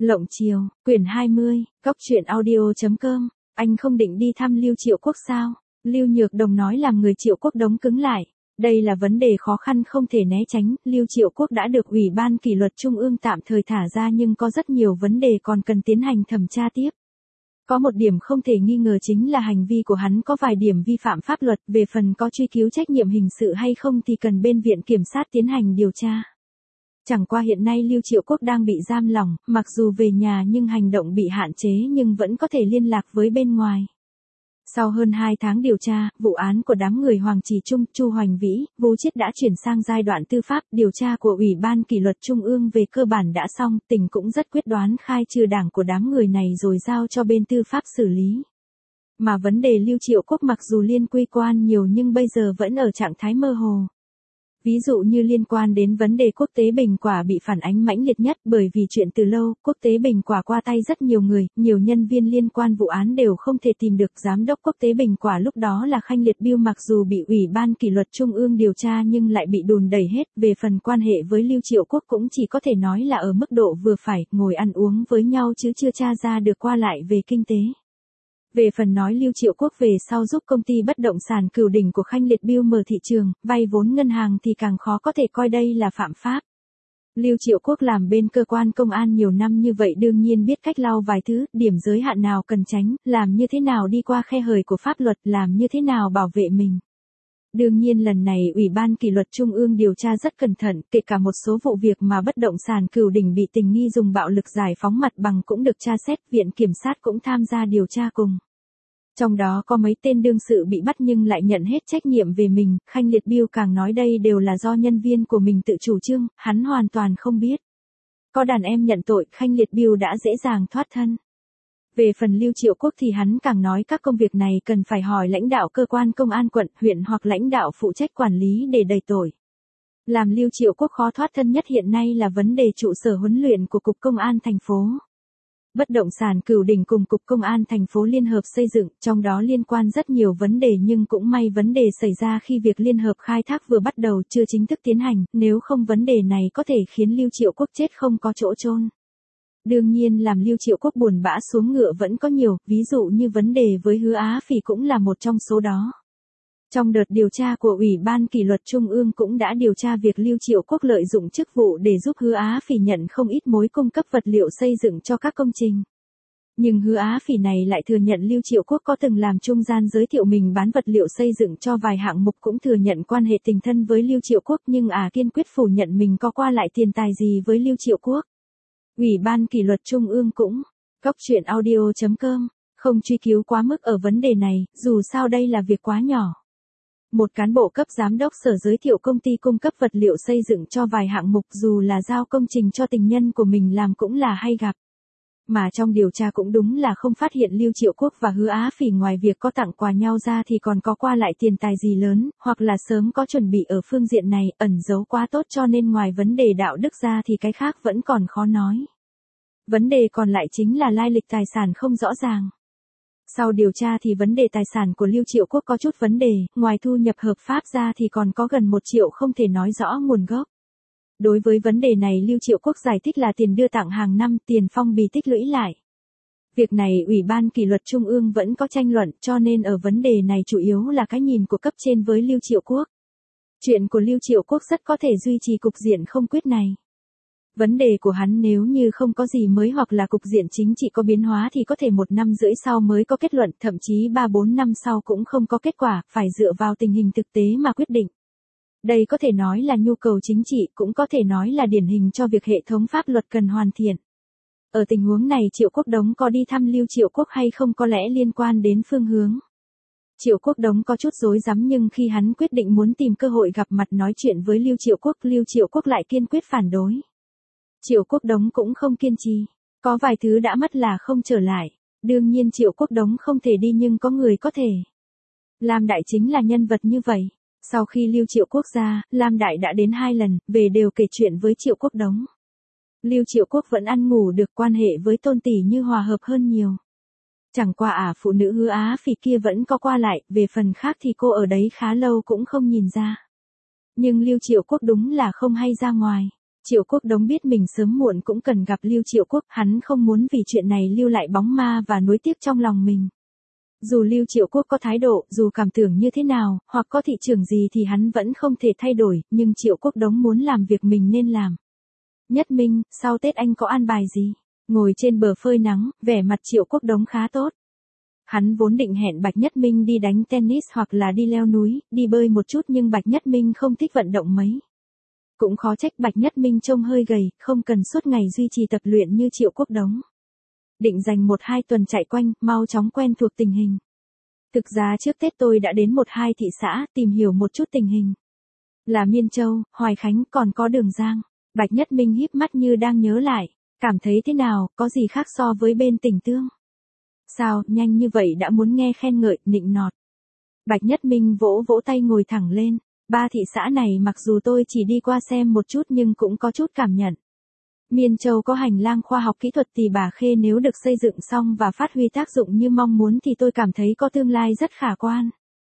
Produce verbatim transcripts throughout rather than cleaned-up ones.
Lộng Chiều, quyển hai mươi, góc truyện audio chấm com. Anh không định đi thăm Lưu Triệu Quốc sao? Lưu Nhược Đồng nói làm người Triệu Quốc đóng cứng lại. Đây là vấn đề khó khăn không thể né tránh. Lưu Triệu Quốc đã được Ủy ban Kỷ luật Trung ương tạm thời thả ra nhưng có rất nhiều vấn đề còn cần tiến hành thẩm tra tiếp. Có một điểm không thể nghi ngờ chính là hành vi của hắn có vài điểm vi phạm pháp luật, về phần có truy cứu trách nhiệm hình sự hay không thì cần bên viện kiểm sát tiến hành điều tra. Chẳng qua hiện nay Lưu Triệu Quốc đang bị giam lỏng, mặc dù về nhà nhưng hành động bị hạn chế nhưng vẫn có thể liên lạc với bên ngoài. Sau hơn hai tháng điều tra, vụ án của đám người Hoàng Trì Trung, Chu Hoành Vĩ, Vu Chiết đã chuyển sang giai đoạn tư pháp, điều tra của Ủy ban Kỷ luật Trung ương về cơ bản đã xong, tỉnh cũng rất quyết đoán khai trừ đảng của đám người này rồi giao cho bên tư pháp xử lý. Mà vấn đề Lưu Triệu Quốc mặc dù liên quy quan nhiều nhưng bây giờ vẫn ở trạng thái mơ hồ. Ví dụ như liên quan đến vấn đề Quốc tế Bình Quả bị phản ánh mãnh liệt nhất bởi vì chuyện từ lâu, Quốc tế Bình Quả qua tay rất nhiều người, nhiều nhân viên liên quan vụ án đều không thể tìm được. Giám đốc Quốc tế Bình Quả lúc đó là Khanh Liệt Biêu, mặc dù bị Ủy ban Kỷ luật Trung ương điều tra nhưng lại bị đùn đẩy hết. Về phần quan hệ với Lưu Triệu Quốc cũng chỉ có thể nói là ở mức độ vừa phải, ngồi ăn uống với nhau chứ chưa tra ra được qua lại về kinh tế. Về phần nói Lưu Triệu Quốc về sau giúp công ty bất động sản Cửu Đỉnh của Khanh Liệt Biêu mở thị trường, vay vốn ngân hàng thì càng khó có thể coi đây là phạm pháp. Lưu Triệu Quốc làm bên cơ quan công an nhiều năm như vậy đương nhiên biết cách lau vài thứ, điểm giới hạn nào cần tránh, làm như thế nào đi qua khe hở của pháp luật, làm như thế nào bảo vệ mình. Đương nhiên lần này Ủy ban Kỷ luật Trung ương điều tra rất cẩn thận, kể cả một số vụ việc mà bất động sản Cửu Đỉnh bị tình nghi dùng bạo lực giải phóng mặt bằng cũng được tra xét, viện kiểm sát cũng tham gia điều tra cùng. Trong đó có mấy tên đương sự bị bắt nhưng lại nhận hết trách nhiệm về mình, Khanh Liệt Biêu càng nói đây đều là do nhân viên của mình tự chủ trương, hắn hoàn toàn không biết. Có đàn em nhận tội, Khanh Liệt Biêu đã dễ dàng thoát thân. Về phần Lưu Triệu Quốc thì hắn càng nói các công việc này cần phải hỏi lãnh đạo cơ quan công an quận, huyện hoặc lãnh đạo phụ trách quản lý để đẩy tội. Làm Lưu Triệu Quốc khó thoát thân nhất hiện nay là vấn đề trụ sở huấn luyện của Cục Công an thành phố. Bất động sản Cửu Đỉnh cùng Cục Công an thành phố liên hợp xây dựng, trong đó liên quan rất nhiều vấn đề nhưng cũng may vấn đề xảy ra khi việc liên hợp khai thác vừa bắt đầu chưa chính thức tiến hành, nếu không vấn đề này có thể khiến Lưu Triệu Quốc chết không có chỗ chôn. Đương nhiên làm Lưu Triệu Quốc buồn bã xuống ngựa vẫn có nhiều, ví dụ như vấn đề với Hứa Á Phỉ cũng là một trong số đó. Trong đợt điều tra của Ủy ban Kỷ luật Trung ương cũng đã điều tra việc Lưu Triệu Quốc lợi dụng chức vụ để giúp Hứa Á Phỉ nhận không ít mối cung cấp vật liệu xây dựng cho các công trình. Nhưng Hứa Á Phỉ này lại thừa nhận Lưu Triệu Quốc có từng làm trung gian giới thiệu mình bán vật liệu xây dựng cho vài hạng mục, cũng thừa nhận quan hệ tình thân với Lưu Triệu Quốc nhưng à kiên quyết phủ nhận mình có qua lại tiền tài gì với Lưu Triệu Quốc. Ủy ban Kỷ luật Trung ương cũng, góc truyện audio chấm com, không truy cứu quá mức ở vấn đề này, dù sao đây là việc quá nhỏ. Một cán bộ cấp giám đốc sở giới thiệu công ty cung cấp vật liệu xây dựng cho vài hạng mục dù là giao công trình cho tình nhân của mình làm cũng là hay gặp. Mà trong điều tra cũng đúng là không phát hiện Lưu Triệu Quốc và Hứa Á Phỉ ngoài việc có tặng quà nhau ra thì còn có qua lại tiền tài gì lớn, hoặc là sớm có chuẩn bị ở phương diện này, ẩn giấu quá tốt cho nên ngoài vấn đề đạo đức ra thì cái khác vẫn còn khó nói. Vấn đề còn lại chính là lai lịch tài sản không rõ ràng. Sau điều tra thì vấn đề tài sản của Lưu Triệu Quốc có chút vấn đề, ngoài thu nhập hợp pháp ra thì còn có gần một triệu không thể nói rõ nguồn gốc. Đối với vấn đề này Lưu Triệu Quốc giải thích là tiền đưa tặng hàng năm, tiền phong bì tích lũy lại. Việc này Ủy ban Kỷ luật Trung ương vẫn có tranh luận cho nên ở vấn đề này chủ yếu là cái nhìn của cấp trên với Lưu Triệu Quốc. Chuyện của Lưu Triệu Quốc rất có thể duy trì cục diện không quyết này. Vấn đề của hắn nếu như không có gì mới hoặc là cục diện chính trị có biến hóa thì có thể một năm rưỡi sau mới có kết luận, thậm chí ba bốn năm sau cũng không có kết quả, phải dựa vào tình hình thực tế mà quyết định. Đây có thể nói là nhu cầu chính trị, cũng có thể nói là điển hình cho việc hệ thống pháp luật cần hoàn thiện. Ở tình huống này Triệu Quốc Đống có đi thăm Lưu Triệu Quốc hay không có lẽ liên quan đến phương hướng. Triệu Quốc Đống có chút rối rắm nhưng khi hắn quyết định muốn tìm cơ hội gặp mặt nói chuyện với Lưu Triệu Quốc, Lưu Triệu Quốc lại kiên quyết phản đối. Triệu Quốc Đống cũng không kiên trì, có vài thứ đã mất là không trở lại, đương nhiên Triệu Quốc Đống không thể đi nhưng có người có thể. Lam Đại chính là nhân vật như vậy, sau khi Lưu Triệu Quốc ra, Lam Đại đã đến hai lần, về đều kể chuyện với Triệu Quốc Đống. Lưu Triệu Quốc vẫn ăn ngủ được, quan hệ với Tôn Tỷ Như hòa hợp hơn nhiều. Chẳng qua ả phụ nữ Hứa Á Phỉ kia vẫn có qua lại, về phần khác thì cô ở đấy khá lâu cũng không nhìn ra. Nhưng Lưu Triệu Quốc đúng là không hay ra ngoài. Triệu Quốc Đống biết mình sớm muộn cũng cần gặp Lưu Triệu Quốc, hắn không muốn vì chuyện này lưu lại bóng ma và nuối tiếc trong lòng mình. Dù Lưu Triệu Quốc có thái độ, dù cảm tưởng như thế nào, hoặc có thị trường gì thì hắn vẫn không thể thay đổi, nhưng Triệu Quốc Đống muốn làm việc mình nên làm. Nhất Minh, sau Tết anh có an bài gì? Ngồi trên bờ phơi nắng, vẻ mặt Triệu Quốc Đống khá tốt. Hắn vốn định hẹn Bạch Nhất Minh đi đánh tennis hoặc là đi leo núi, đi bơi một chút nhưng Bạch Nhất Minh không thích vận động mấy. Cũng khó trách Bạch Nhất Minh trông hơi gầy, không cần suốt ngày duy trì tập luyện như Triệu Quốc Đống. Định dành một hai tuần chạy quanh, mau chóng quen thuộc tình hình. Thực ra trước Tết tôi đã đến một hai thị xã, tìm hiểu một chút tình hình. Là Miên Châu, Hoài Khánh, còn có Đường Giang. Bạch Nhất Minh híp mắt như đang nhớ lại. Cảm thấy thế nào, có gì khác so với bên Tỉnh Tương? Sao, nhanh như vậy đã muốn nghe khen ngợi, nịnh nọt. Bạch Nhất Minh vỗ vỗ tay ngồi thẳng lên. Ba thị xã này mặc dù tôi chỉ đi qua xem một chút nhưng cũng có chút cảm nhận. Miên Châu có hành lang khoa học kỹ thuật Tỳ Bà Khê, nếu được xây dựng xong và phát huy tác dụng như mong muốn thì tôi cảm thấy có tương lai rất khả quan.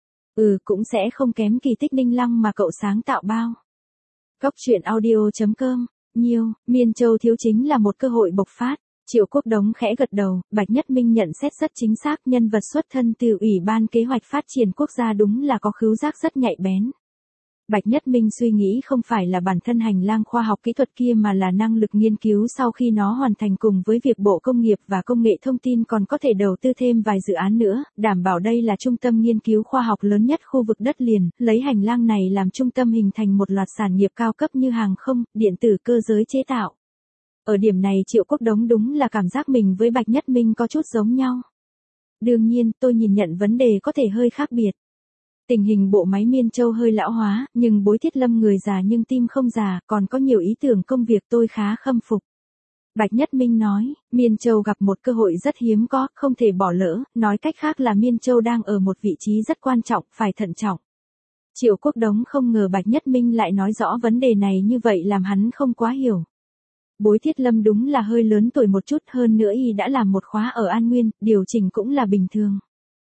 Ừ, cũng sẽ không kém kỳ tích Ninh Lăng mà cậu sáng tạo bao. Góc truyện audio chấm com, nhiều, Miên Châu thiếu chính là một cơ hội bộc phát. Triệu Quốc Đống khẽ gật đầu, Bạch Nhất Minh nhận xét rất chính xác, nhân vật xuất thân từ Ủy ban Kế hoạch Phát triển Quốc gia đúng là có khứu giác rất nhạy bén. Bạch Nhất Minh suy nghĩ không phải là bản thân hành lang khoa học kỹ thuật kia mà là năng lực nghiên cứu sau khi nó hoàn thành, cùng với việc Bộ Công nghiệp và Công nghệ Thông tin còn có thể đầu tư thêm vài dự án nữa, đảm bảo đây là trung tâm nghiên cứu khoa học lớn nhất khu vực đất liền, lấy hành lang này làm trung tâm hình thành một loạt sản nghiệp cao cấp như hàng không, điện tử, cơ giới chế tạo. Ở điểm này Triệu Quốc Đống đúng là cảm giác mình với Bạch Nhất Minh có chút giống nhau. Đương nhiên, tôi nhìn nhận vấn đề có thể hơi khác biệt. Tình hình bộ máy Miên Châu hơi lão hóa, nhưng Bối Thiết Lâm người già nhưng tim không già, còn có nhiều ý tưởng công việc tôi khá khâm phục. Bạch Nhất Minh nói, Miên Châu gặp một cơ hội rất hiếm có, không thể bỏ lỡ, nói cách khác là Miên Châu đang ở một vị trí rất quan trọng, phải thận trọng. Triệu Quốc Đống không ngờ Bạch Nhất Minh lại nói rõ vấn đề này như vậy làm hắn không quá hiểu. Bối Thiết Lâm đúng là hơi lớn tuổi một chút, hơn nữa y đã làm một khóa ở An Nguyên, điều chỉnh cũng là bình thường.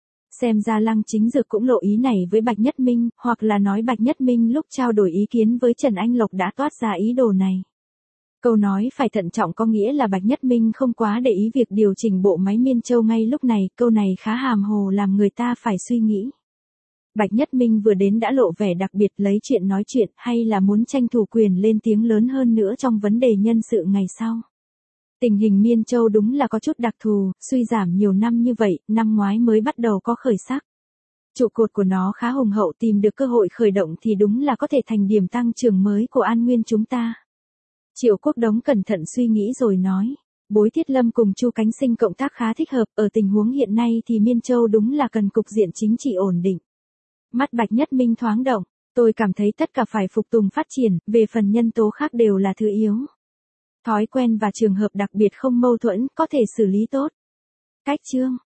Xem ra Lăng Chính Dực cũng lộ ý này với Bạch Nhất Minh, hoặc là nói Bạch Nhất Minh lúc trao đổi ý kiến với Trần Anh Lộc đã toát ra ý đồ này. Câu nói phải thận trọng có nghĩa là Bạch Nhất Minh không quá để ý việc điều chỉnh bộ máy Miên Châu ngay lúc này, câu này khá hàm hồ làm người ta phải suy nghĩ. Bạch Nhất Minh vừa đến đã lộ vẻ đặc biệt, lấy chuyện nói chuyện, hay là muốn tranh thủ quyền lên tiếng lớn hơn nữa trong vấn đề nhân sự ngày sau. Tình hình Miên Châu đúng là có chút đặc thù, suy giảm nhiều năm như vậy, năm ngoái mới bắt đầu có khởi sắc. Trụ cột của nó khá hùng hậu, tìm được cơ hội khởi động thì đúng là có thể thành điểm tăng trưởng mới của An Nguyên chúng ta. Triệu Quốc Đống cẩn thận suy nghĩ rồi nói, Bối Thiết Lâm cùng Chu Cánh Sinh cộng tác khá thích hợp, ở tình huống hiện nay thì Miên Châu đúng là cần cục diện chính trị ổn định. Mắt Bạch Nhất Minh thoáng động, tôi cảm thấy tất cả phải phục tùng phát triển, về phần nhân tố khác đều là thứ yếu. Thói quen và trường hợp đặc biệt không mâu thuẫn, có thể xử lý tốt. Cách chương